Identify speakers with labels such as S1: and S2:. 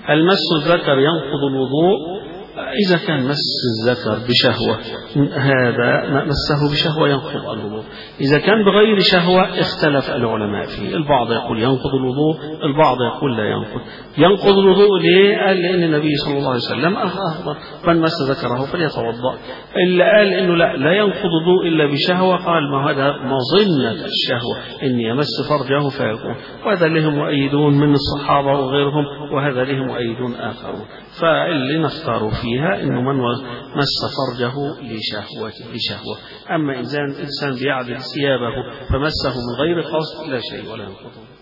S1: المس الذكر ينقض الوضوء. إذا كان مس الذكر بشهوة هذا مسه بشهوة ينقض الوضوء. إذا كان بغير شهوة اختلف العلماء فيه، البعض يقول ينقض الوضوء، البعض يقول لا ينقض. ينقض الوضوء ليه؟ قال لأن النبي صلى الله عليه وسلم أخبر من مس ذكره فليتوضأ. اللي قال إنه لا ينقض الوضوء إلا بشهوة قال ما هذا مظنة الشهوة إن يمس فرجه فيكون، وهذا لهم مؤيدون من الصحابة وغيرهم، وهذا لهم مؤيدون آخرون. فاللي نختار فيها إنه من مس فرجه لشهوة. أما إنسان بيعدل ثيابه فمسه من غير قصد لا شيء ولا ينقض.